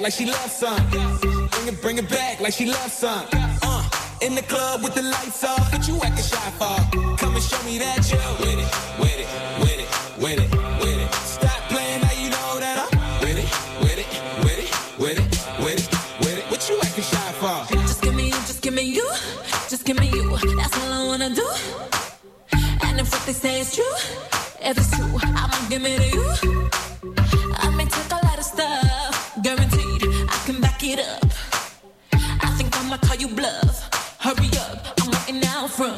like she loves some. Bring it back like she loves some. In the club with the lights off, but you acting shy for. Come and show me that you're with it, with it, with it, with it, with it. Stop playing now you know that I'm with it, with it, with it, with it, with it, with it. What you acting shy for? Just give me you, just give me you, just give me you. That's all I wanna do. And if what they say is true, if it's true, I'ma give it to you. I may take a lot of stuff, guaranteed I can back it up. I think I'ma call you bluff. Hurry up, I'm waiting out front.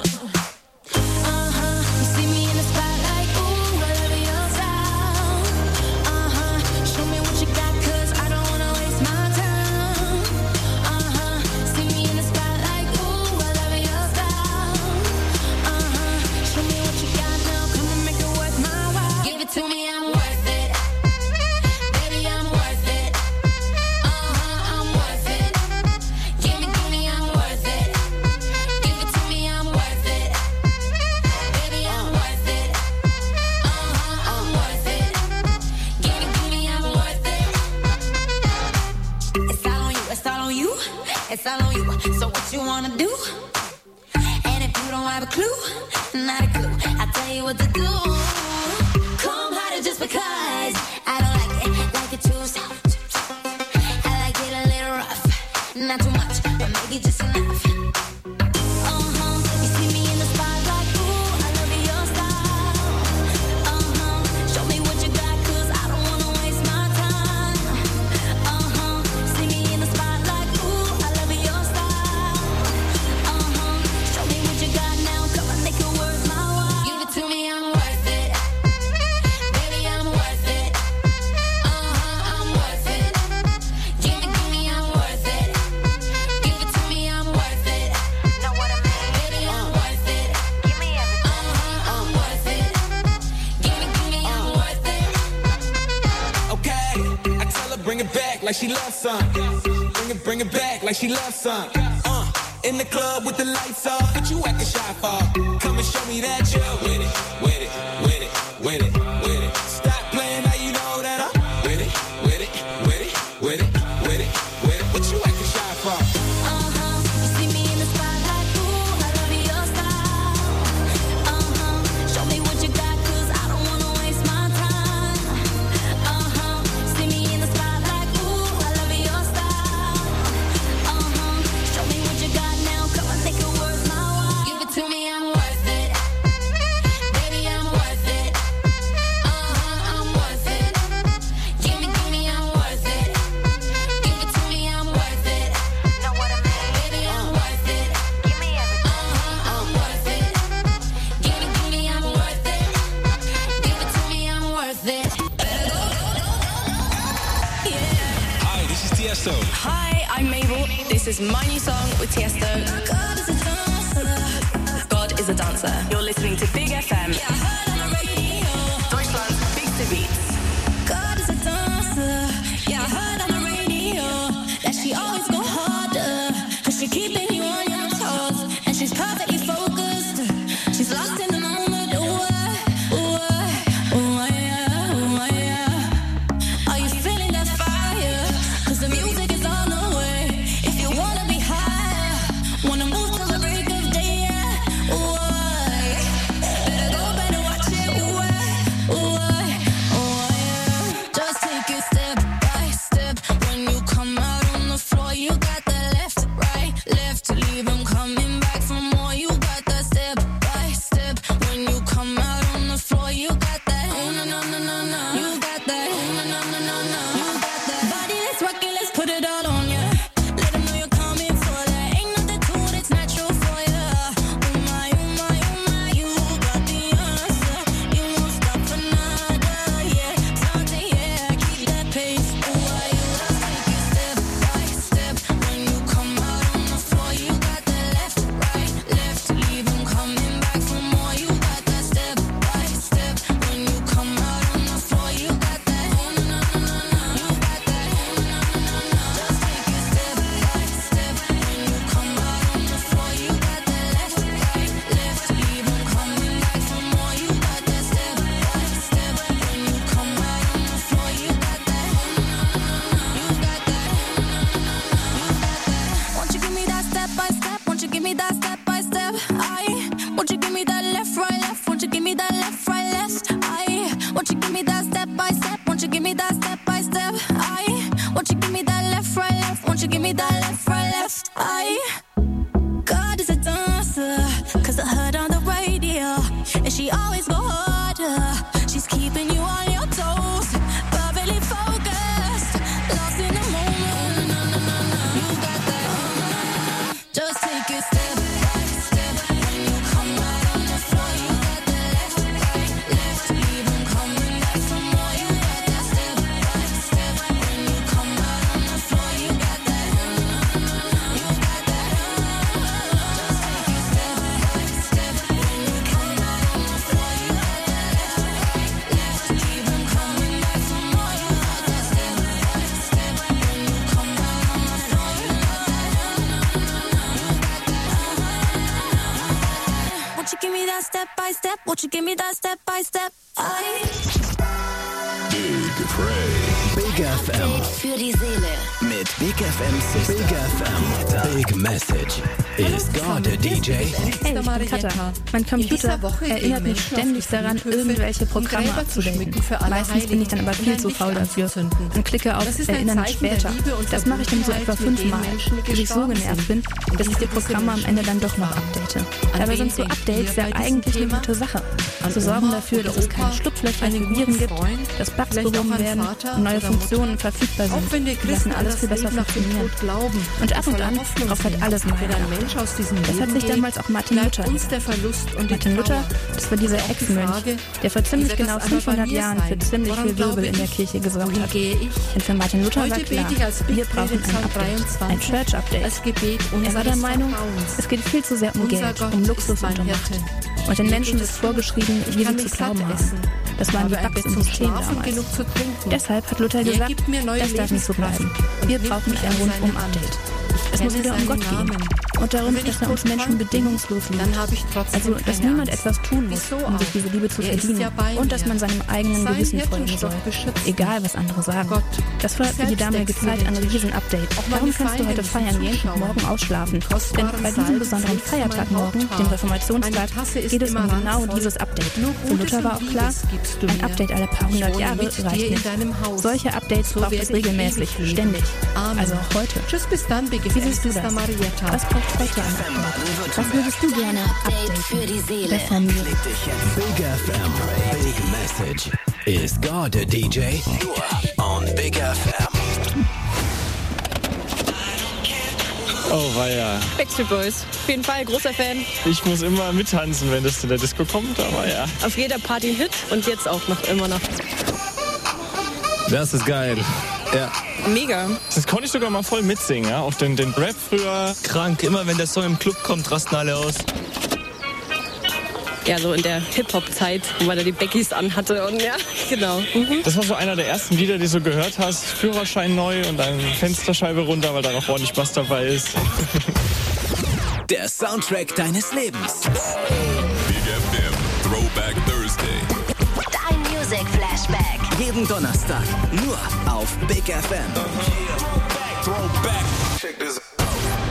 You see me in the spotlight, ooh, I love your style. Show me what you got, 'cause I don't wanna waste my time. See me in the spotlight, ooh, I love your style. Show me what you got now, come and make it worth my while. Give it to me, I'm worth it. Baby, I'm worth it. I'm worth it. Give me, I'm worth it. Give it to me, I'm worth it. Baby, I'm worth it. I'm worth it. Give me, I'm worth it. It's all on you, it's all on you, it's all on you. So what you wanna do? And if you don't have a clue, not a clue, I'll tell you what to do. Come harder just because I don't like it too soft. I like it a little rough, not too much, but maybe just enough. You see me in the spotlight, ooh, I love your style. Show me what you got, 'cause I don't wanna waste my time. See me in the spotlight, ooh, I love your style. Show me what you got now, come and make it worth my while. Give it to me, I'm worth it. Baby, I'm worth it. I'm worth it. Give me, I'm worth it. Give it to me, I'm worth it. Know what I mean? Baby, I'm worth it. Give me everything. I'm worth it. Give me, I'm worth it. Okay, I tell her bring it back like she loves some. Bring it back like she loves some. In the club with the lights off, but you acting shy for. Come and show me that you're with it, with it, with it, with it, with it. Stop playing now you know that I'm with it, with it, with it, with it, with it, with it. What you acting shy for? You see me in the spotlight, ooh, I love your style. Show me what you got, 'cause I don't wanna waste my time. See me in the spotlight, ooh, I love your style. Show me what you got now, come and make it worth my while. Give it to me, I'm worth it. Baby, I'm worth it. I'm worth it. Give me, I'm worth it. Give it to me, I'm worth it. Know what I mean? Baby, I'm worth it. Give me everything. I'm worth it. Give me, I'm worth it. Give it to me, I'm worth it. Hi, this is Tiesto. Hi, I'm Mabel. This is my new song with Tiesto. God is a dancer. God is a dancer. You're listening to Big FM. Yeah, I heard on the radio. Deutschland's biggste beats. God is a dancer. Yeah, I heard on the radio that she always go harder, 'cause she keeping you on your toes, and she's perfectly focused. She's lost in the moment. Yeah. Are you feeling that fire? 'Cause the music is on the way. If you wanna be higher, wanna move till the break of day. Yeah. Better go, better watch it. Won't you give me that step by step? Won't you give me that step by step? Won't you give me that left, right, left? Won't you give me that left, right, left? God is a dancer, 'cause I heard on the radio, and she always go harder. She's keeping you on your toes, perfectly focused, lost in the moment. You got that. Just take it step by step. When you come out on the floor, you got that left, right, left. Leave 'em coming back for more. You got that step by step. When you come out on the floor, you got that. You got that. Just take it step by step. When you come out on the floor, you got that left, right, left. Leave 'em coming back for more. You got that step by step. When you come out on the floor, you got that. Won't you give me that step by step? Won't you give me that step by step? Big Frey. Big FM. Für die Seele. Mit Big FM Sister. Big FM. Big Message. Is God a DJ? Hey, ich bin Katha. Mein Computer erinnert mich ständig daran, irgendwelche Programme abzudaten. Meistens bin ich dann aber viel zu faul dafür und klicke auf Erinnern später. Das mache ich dann so etwa 5-mal, bis ich so genervt bin, dass ich die Programme am Ende dann doch noch update. Dabei sind so Updates ja eigentlich eine gute Sache. Sie sorgen dafür, dass es keine Schlupflöcher für Viren gibt, dass Bugs behoben werden und neue Funktionen verfügbar sind. Die lassen alles viel besser funktionieren. Und ab und an braucht halt alles mal wieder. Das hat sich damals auch Martin Luther gesagt. Martin Luther, das war dieser Ex-Mönch, der vor ziemlich genau 500 Jahren für ziemlich viel Wirbel in der Kirche gesorgt hat. Denn für Martin Luther war klar, wir brauchen ein Update, ein Church-Update. Er war der Meinung, es geht viel zu sehr um Geld, um Luxus und um Macht. Und den Menschen ist vorgeschrieben, wie sie zu glauben haben. Das waren die Bugs im System damals. Deshalb hat Luther gesagt, das darf nicht so bleiben. Wir brauchen ein Rundum-Update. Es muss wieder um Gott gehen und darum, dass er uns Menschen bedingungslos liebt. Also, dass niemand etwas tun muss, um sich diese Liebe zu verdienen und dass man seinem eigenen Gewissen folgen soll, egal was andere sagen. Das war für die damalige Zeit ein Riesen-Update. Darum kannst du heute feiern gehen und morgen ausschlafen. Denn bei diesem besonderen Feiertag morgen, dem Reformationstag, geht es um genau dieses Update. Für Luther war auch klar, ein Update alle paar hundert Jahre reicht nicht. Solche Updates braucht es regelmäßig, ständig. Also auch heute. Tschüss, bis dann, Big Wie siehst du das? Was braucht heute ein Update? Was würdest du gerne updaten? Der Familie. Big FM. Big Message. Is God a DJ? Nur on Big FM. Oh weia. Backstreet Boys. Auf jeden Fall, großer Fan. Ich muss immer mittanzen, wenn das in der Disco kommt, aber ja. Auf jeder Party ein Hit und jetzt auch noch immer noch. Das ist geil. Ja. Mega. Das konnte ich sogar mal voll mitsingen, ja. Auch den Rap früher. Krank, immer wenn der Song im Club kommt, rasten alle aus. Ja, so in der Hip-Hop-Zeit, wo man da die Beckys anhatte und ja, genau. Mhm. Das war so einer der ersten Lieder, die du so gehört hast. Führerschein neu und dann Fensterscheibe runter, weil da noch ordentlich Bass dabei ist. Der Soundtrack deines Lebens. Big FM Throwback Thursday. Dein Music Flashback. Jeden Donnerstag nur auf Big FM. Throwback. Check this out.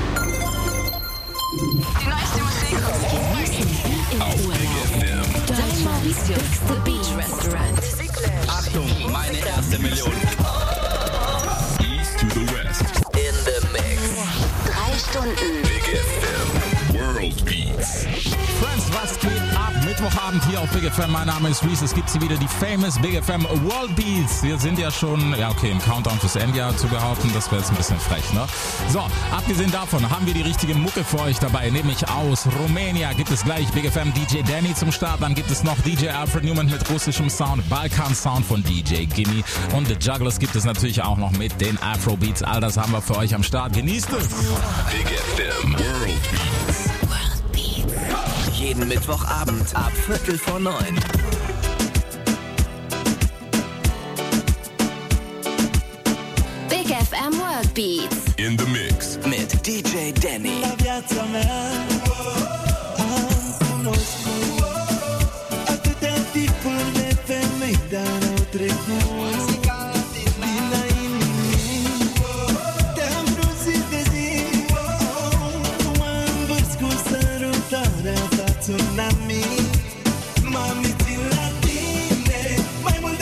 Die neueste Musik Auf Big FM. Dein Mauritius Beach Restaurant. Achtung, meine erste Million. East to the west. In the Mix. 3 Stunden. Big FM World Beats. Friends, was geht ab? Mittwochabend hier auf Big FM. Mein Name ist Reese. Es gibt hier wieder die famous Big FM World Beats. Wir sind ja schon, im Countdown fürs Endjahr zu behaupten. Das wäre jetzt ein bisschen frech, ne? So, abgesehen davon haben wir die richtige Mucke für euch dabei. Nämlich aus Rumänien gibt es gleich Big FM DJ Danny zum Start. Dann gibt es noch DJ Alfred Newman mit russischem Sound. Balkan Sound von DJ Gimme. Und The Jugglers gibt es natürlich auch noch mit den Afrobeats. All das haben wir für euch am Start. Genießt es! Big FM World Beats. Jeden Mittwochabend ab 8:45. Big FM World Beats. In the mix. Mit DJ Danny. Mami, țin la tine mai mult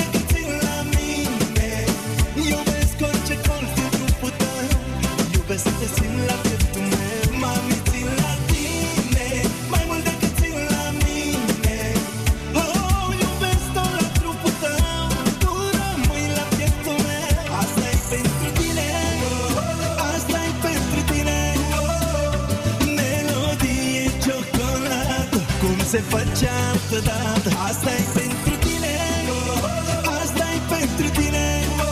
face altă dată. Asta-i pentru tine, asta-i pentru tine.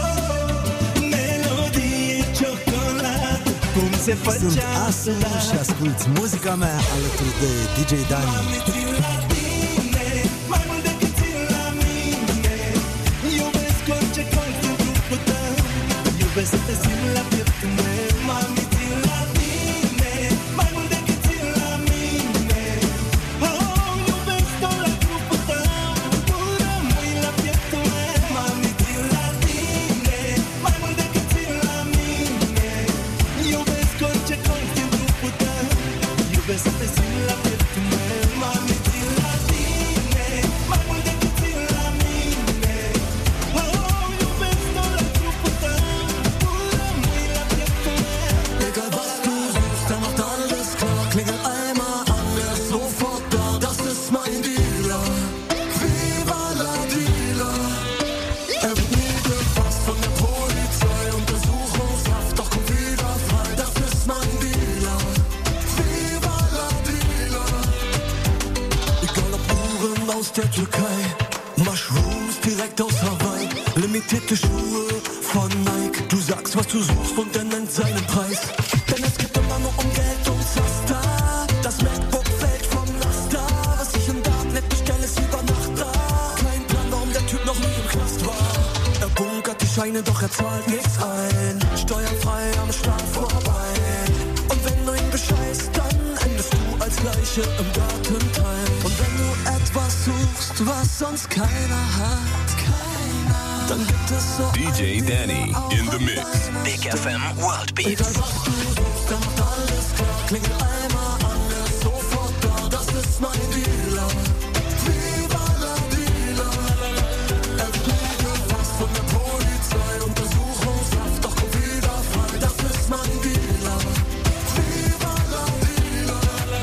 Melodie ciocolată, cum se face. Sunt Asu și asculti muzica mea alături de DJ Dani. Iubesc să te simt la pieptul meu, mami, țin la tine, mai mult decât țin la mine. Oh, iubesc tot la trupul tău, tu rămâi la pieptul meu, mami, țin la tine, mai mult decât țin la mine. Iubesc orice colț din trupul tău, iubesc să te simt la pieptul meu, mami, țin la tine, mai mult decât țin la mine. Oh, iubesc tot la trupul tău. Der Türkei, Mushrooms direkt aus Hawaii, limitierte Schuhe von Nike. Du sagst, was du suchst und er nennt seinen Preis. Denn es geht immer nur um Geld und Zaster. Das MacBook fällt vom Laster. Was ich im Darknet bestelle, ist über Nacht da. Kein Plan, warum der Typ noch nie im Knast war. Er bunkert die Scheine, doch er zahlt nichts ein. Steuerfrei am Start vorbei. Und wenn du ihn bescheißt, dann endest du als Leiche im Gartenteil. Und wenn du etwas suchst, was sonst keiner hat, dann gibt es so DJ Danny in the mix. Big FM World Beats. Egal was du suchst, der macht alles klar. Klingelt einmal an, er ist sofort da. Das ist mein Dealer. Viva la Dealer. Er fliege fast von der Polizei. Untersuchungshaft, doch kommt wieder frei. Das ist mein Dealer. Viva la Dealer.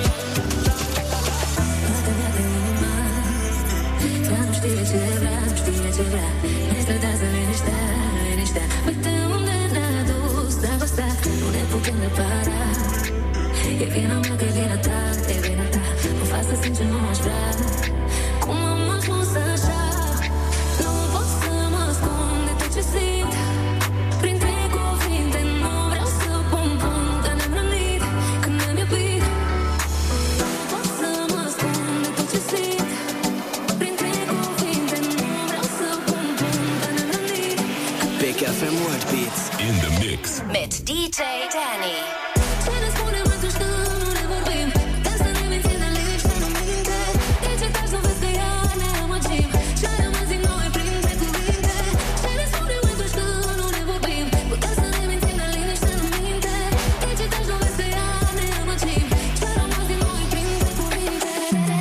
E vine mă că vine ta, e vine ta. Nu fac să simt ce nu aș vrea. Cum am ajuns așa? Nu pot să mă ascund de tot ce simt. Printre cuvinte nu vreau să pun punct, dar ne-am rănit când ne-am iubit. Nu pot să mă ascund de tot ce simt. Printre cuvinte nu vreau să pun punct, dar ne-am rănit. Big FM World Beats. In the mix. Mit DJ Danny. Ce ne spunem atunci când nu ne vorbim? Putem să ne mințim de lipsă în minte. De ce taci să vezi că ea ne amăgim? Și-a rămas din noi printre cuvinte. Ce ne spunem atunci când nu ne vorbim? Putem să ne mințim de lipsă în minte. De ce taci să vezi că ea ne amăgim? Și-a rămas din noi printre cuvinte.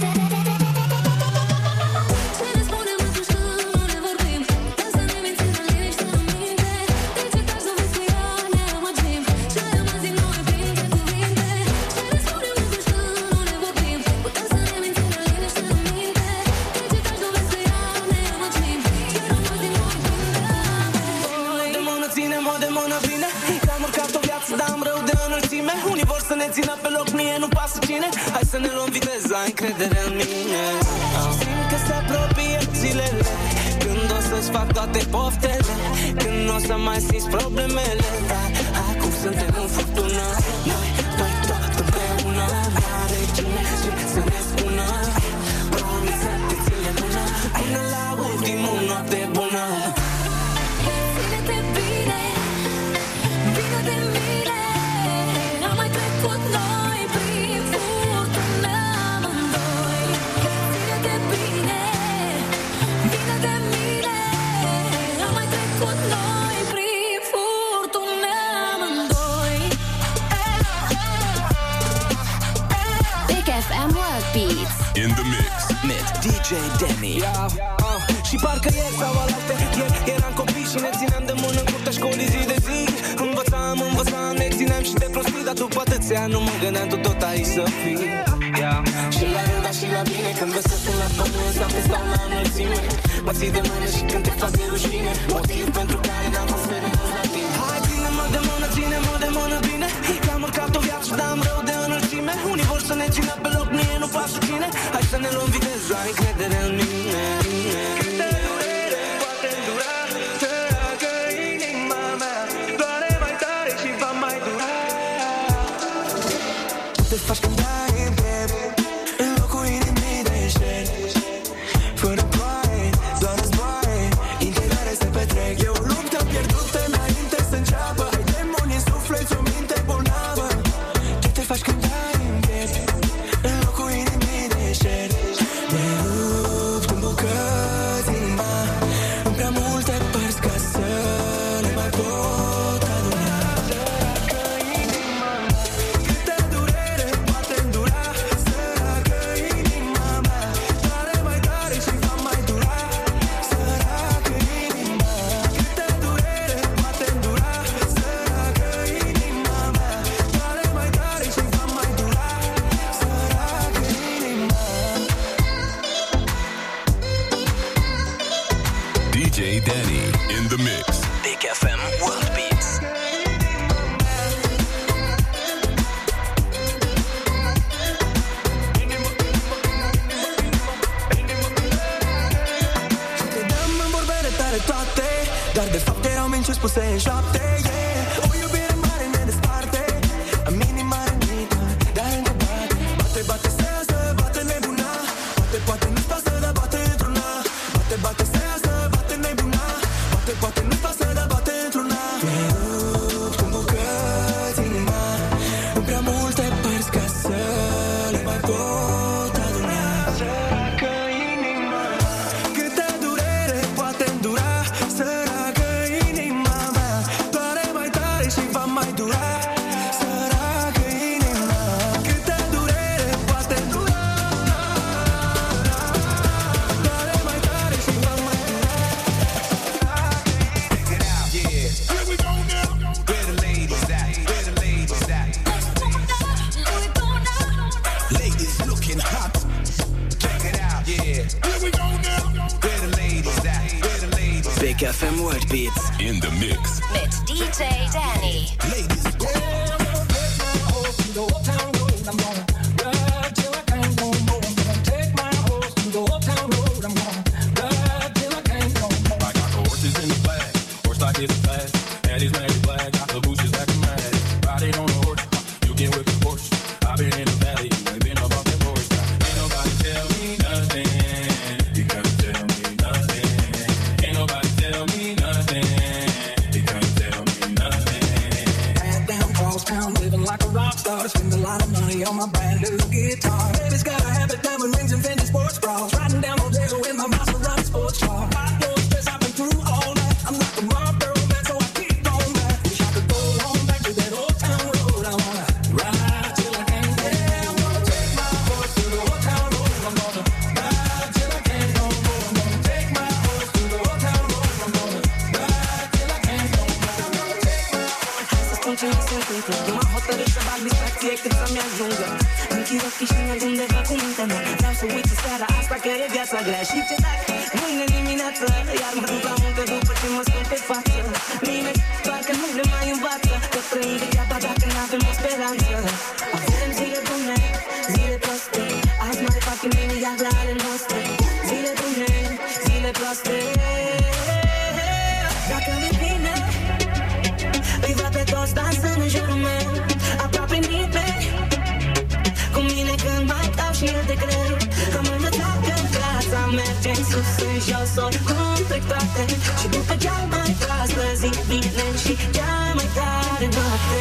Ce ne spunem atunci când nu ne vorbim? Putem să ne mințim de lipsă în minte. De ce taci să vezi că ea ne amăgim? Și-a rămas din noi printre cuvinte. Ce ne spunem atunci când nu ne vorbim? Putem să ne mințim de liniște în minte. De ce taci să vezi că ea ne amăgim? Și-a rămas din noi printre De mână ține-mă, de mână vine. Te-am urcat o viață, dar am rău de înălțime. Unii vor să ne țină pe loc, mie nu pasă cine. Hai să ne luăm viteză, ai încredere în mine. Simt că se apropie zilele când o să-ți fac toate poftele, când nu o să mai simți problemele. Dar acum suntem în furtună, noi doi tot împreună. N-are cine și să ne spună. Promit să te țin de mână până la ultimul noapte bună. Ține-te bine, bine de mine. Am mai trecut noi prin furtună amândoi. Ține-te bine, bine de mine. Am mai trecut noi prin furtună amândoi. Big FM World Beats. In the mix. Mit DJ Danny. Și parcă ieri sau alaltă ieri eram copii și ne țineam de mână în curtea școlii zi de zi. Învățam, ne țineam și de prostii. Dar după atâția ani nu mă gândeam tu tot aici să fii. Și la rău, dar și la bine. Când vezi să sun la pământ sau te stau la înălțime. Mă ții de mână și când te fac de rușine. Motiv pentru care n-am fost fericit la tine. Hai, ține-mă de mână bine. Că-am urcat o viață, dar am rău de înălțime. Unii vor să ne țină pe loc, mie nu pasă cine. Hai să ne luăm viteza, petrec. E o luptă pierdută înainte să înceapă. Ai demoni în suflet, o minte bolnavă. Ce te faci când ai în piept în locul inimii deșert? Ne rupt în bucăți inima în prea multe părți ca să le mai pot aduna. Săracă inima mea, câtă durere poate îndura. Săracă inima mea, doare mai tare și va mai dura. Săracă inima mea, câtă durere poate îndura. Săracă inima mea, doare mai tare și va mai dura. Săracă inima. DJ Danny in the mix. Big FM World Beats. Te dăm în vorbele tale toate, dar de fapt erau minciuni spuse în șoapte, yeah. O iubire mare ne desparte, am inima rănită, dar încă bate. Bate, bate, sează, bate nebuna. Poate, poate nu-ți pasă, dar bate într-una. Bate, bate, sează, bate nebuna. Poate, poate nu-ți pasă, dar bate într-una. Ne rupt în bucăți inima în prea multe părți ca să le mai pot aduna. Săracă inima, câtă durere poate îndura. Săracă inima mea, doare mai tare și va mai dura. Săracă inima, câtă durere poate îndura. Doare mai tare și va mai dura. Here we go now. Where the ladies at? Where the ladies at? Ladies looking hot. Check it out. Yeah. Here we go now. Where the ladies at? Where the ladies at? Big FM World Beats. In the mix. Mit DJ Danny. Ladies, I got the horses in the back, horse like it's fast. Daddy's mad black, got the bushes acting mad. Riding on a horse, you get with the Porsche. I've been in the valley, you ain't been up off that porch. Ain't nobody tell me nothing. You can't tell me nothing. Ain't nobody tell me nothing. You can't tell me nothing. Head down, cross town, living like a rock star. Spend a lot of money on my brand new guitar. Baby's got a habit, diamond rings and Fendi sports bras. Riding down Rodeo in my Maserati sports car. I know stress I've been through all night. I'm like a Marlboro man, so I keep going back. Wish I could go home back to that old town road. I wanna ride till I can't go. Yeah, I'm gonna take my horse to the old town road. I'm gonna ride till I can't go more. I'm gonna take my horse to the old town road. I'm gonna ride till I can't go more. I'm gonna take my horse. Hai să spun ce mi se întâmplă. Eu m-am hotărât să bag distracție cât să-mi ajungă. Închid ochii și merg undeva cu mintea mea. Vreau să uit seara asta că e viața grea. Și ce dacă mâine dimineață iar mă duc la muncă după ce mă spun pe față. Mine parcă nu ne mai învață că trăim degeaba dacă n-avem o speranță. Avem zile bune, zile proaste. Azi mai fac imediat la ale noastre. Zile bune, zile proaste. Dacă mi vine, îi văd pe toți dansând în jurul meu. Aproape nimeni cu mine când mai dau și eu de greu. Am învățat că viața merge în sus, în jos, oricum trec toate. Și după cea mai proastă zi vine și cea mai tare noapte.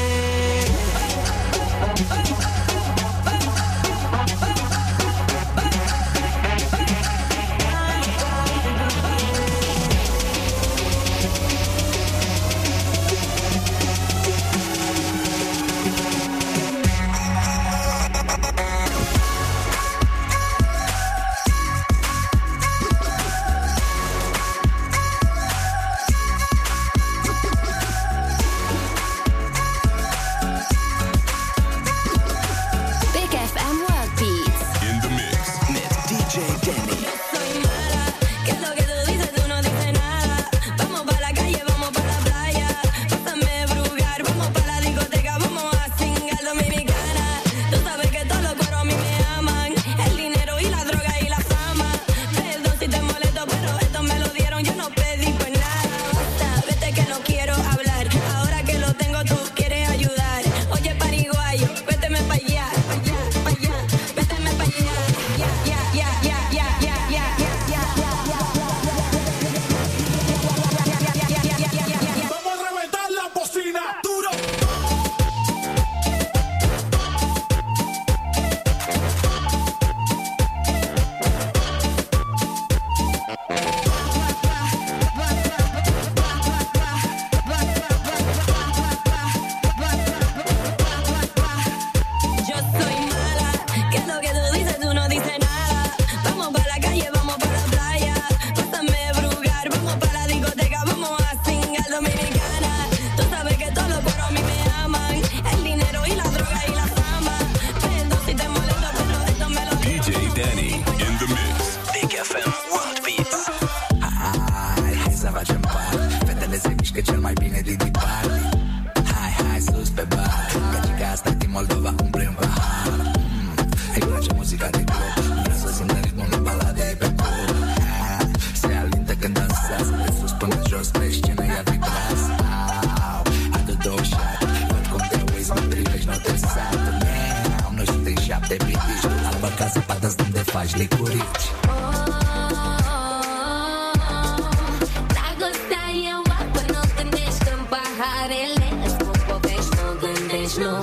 real dominicana. Tú sabes que todos los cueros a mí me aman. El dinero y la droga y la fama. Perdón si te molesto, pero esto me lo DJ Danny in the mix. Big FM World Beats. Hai să facem part. Fetele se mișcă cel mai bine din party. Hai sus pe bar. Gagica asta din Moldova umple un pahar. Îi place muzica de club. Vrea să simtă ritmul în balade pe club. Se alintă când dansează. De sus până jos pe scenă ea vibrează. Adu două shot. Văd cum te uiți, mă privești, nu te sată. Noi suntem 7 bitici. Albă ca zăpadă, îți dăm de faci licurici. Dragostea e oapă, nu gândești în paharele. Îți spun povești, nu gândești, nu.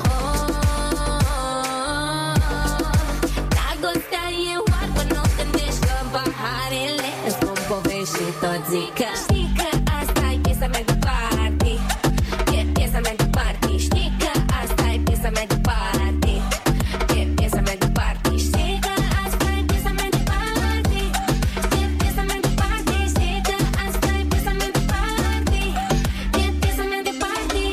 Dragostea e oapă, nu gândești în paharele. Îți spun povești și tot zic că știi că asta e piesa mea de party. E piesa mea de party. Știi că asta e piesa mea de party. E piesa mea de party. Știi că asta e piesa mea de party. E piesa mea de party. Știi că asta e piesa mea de party. E piesa mea de party.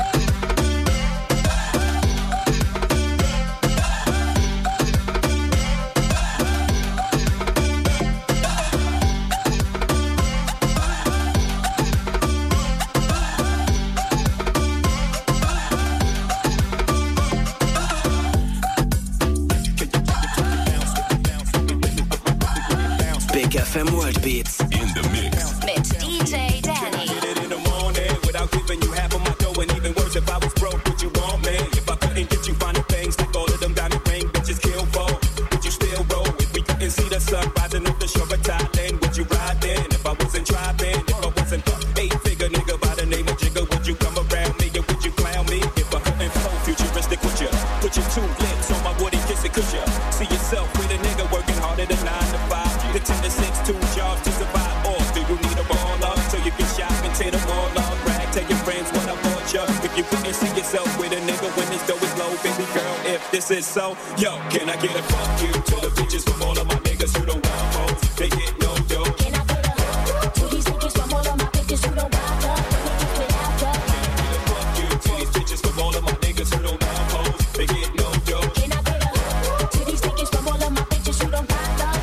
Big FM World Beats. In the mix. Mit DJ Danny. Get it in the morning without giving you half of my dough, and even worse if I was broke, would you want me? If I couldn't get you finding things like all of them diamond ring bitches kill for, would you still roll? If we couldn't see the sun rising up the shore of Thailand, would you ride then? If I wasn't driving, if I wasn't a 8-figure nigga by the name of Jigga, would you come around me or would you clown me? If I couldn't flow futuristic, would you put your 2 lips on my woody kiss it? Could you see yourself with a nigga working harder than 9 to 5? The 10 to 6, 2 jobs to survive. Or do you need a ball up so you can shop and tear them all up? Brag, tell your friends what I bought you. If you couldn't see yourself with a nigga when his dough is low, baby girl, if this is so, yo, can I get a fuck you to the bitches from all of my niggas who don't want hoes? They get no dough. Can I put a to these niggas from all of my bitches who don't want her? Can I get a fuck you to these bitches from all of my niggas who don't want hoes? They get no dough. Can I put a to these niggas from all of my bitches who don't want her?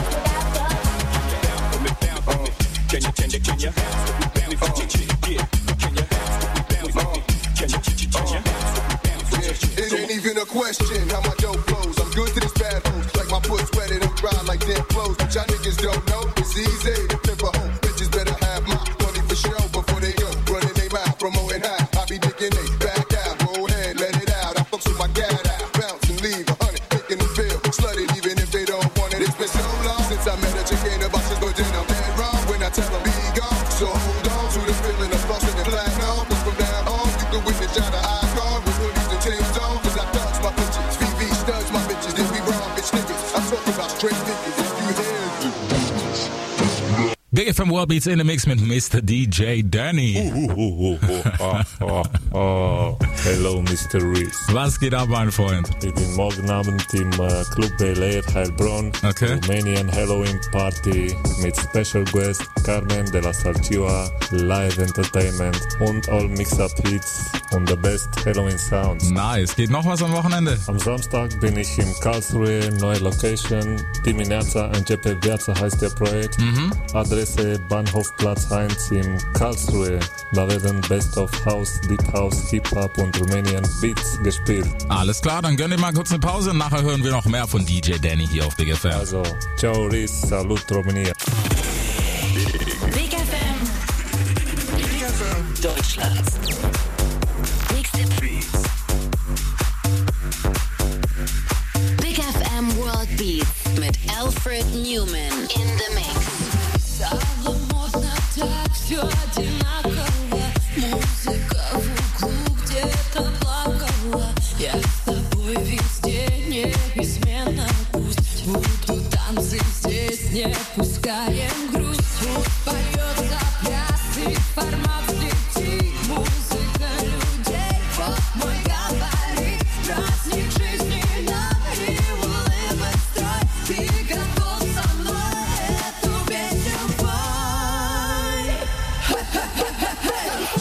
Can you bounce with me? Yeah. Can you bounce with me? Can you bounce with me? It ain't even a question how my dough flows. I'm good to this bad hoes, like my foot sweated and dry like damn clothes. But y'all niggas don't know it's easy to flip a home. Bitches better have my money for show before they go running they mouth, promoting high. I be digging they back out, go ahead, let it out. I fucks with my gat out, bounce and leave 100, making them feel slutty even if they don't want it. It's been so long since I met a chick in the box, just go dinner. Dead wrong when I tell them be gone. So hold on to the feeling of busting and platinum. Cause from now on, you can witness y'all the icon with hoodies and Tim's on. Cause I thugs my bitches, VV studs my bitches. Then we wrong bitch niggas. I'm talking about straight niggas. If you hear Big FM World Beats in the Mix mit Mr. DJ Danny. Hello, Mr. Reese. Was geht ab, mein Freund? Ich bin morgen Abend im Club Bel Air, Heilbronn. Okay. Romanian Halloween Party mit Special Guest Carmen de la Sarchiua, Live Entertainment und all Mix-Up Hits und the best Halloween Sounds. Nice. Geht noch was am Wochenende? Am Samstag bin ich in Karlsruhe, neue Location. Dimineața începe viața heißt der Projekt. Adresse Bahnhofplatz 1 in Karlsruhe. Da werden Best of House, Deep House, Hip-Hop und Romanian Beats gespielt. Alles klar, dann gönn dir mal kurz eine Pause und nachher hören wir noch mehr von DJ Danny hier auf Big FM. Also, ciao Riz, salut Romania. Big FM. Big FM Deutschland. Big FM World Beats mit Alfred Newman in the mix. Стало модно так, все одинаково. Музыка в углу где-то плакала. Я с тобой везде неизменно. Пусть будут танцы здесь, не пускаем грусть. Пусть поется пляс и формат взлетит. Музыка людей, вот мой габарит. Праздник жизни нам и улыбок строй. Ты готов со мной эту песню пой.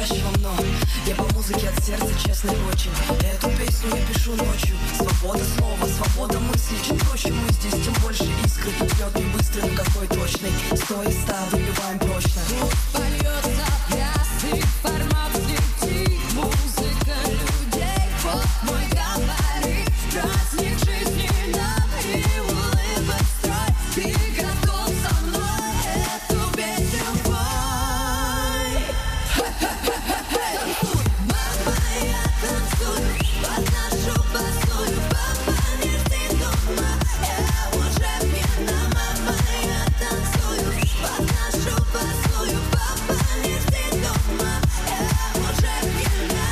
навязчиво, но я по музыке от сердца, честно и очень. Эту песню я пишу ночью. Свобода слова, свобода мысли. Чем проще мы здесь, тем больше искры. Лед не быстрый, но какой точный. 100 из 100 выбиваем прочно. Польется пляс и формат летит. Музыка людей, вот мой габарит. Праздник жизни нам и улыбок строй. Ты готов со мной эту песню пой. Мама, я танцую под нашу басую. Папа не жди дома, я уже пьяна. Мама, я танцую под нашу басую. Папа не жди дома, я уже пьяна.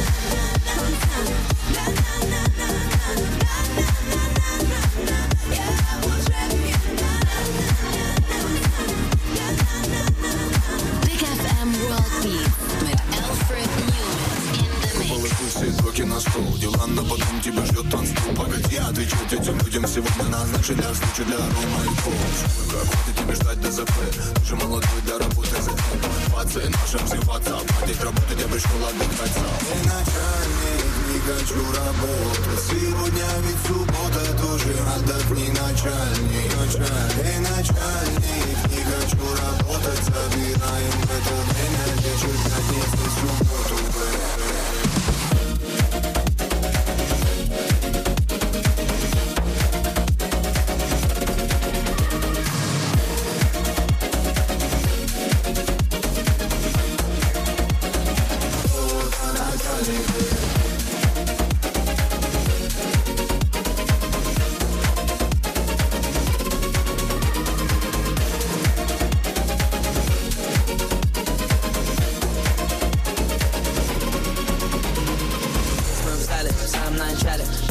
Big FM World Beat with Alfred Newman in the mix. Положи все звуки на стол. Дела на потом, тебя ждет танцпол. Погоди, отвечать этим людям сегодня назначили встречу для Рома и Коуч. Как хватит тебе ждать до ЗП? Ты же молодой для работы затем. Пацаны нашим взрываться, обходить работу, я пришел отдыхать сам. Ты начальник, не хочу работать. Сегодня ведь суббота тоже. Отдохни, начальник. Эй, начальник, не хочу работать. Забираем в это время вечер, пятницы, субботу.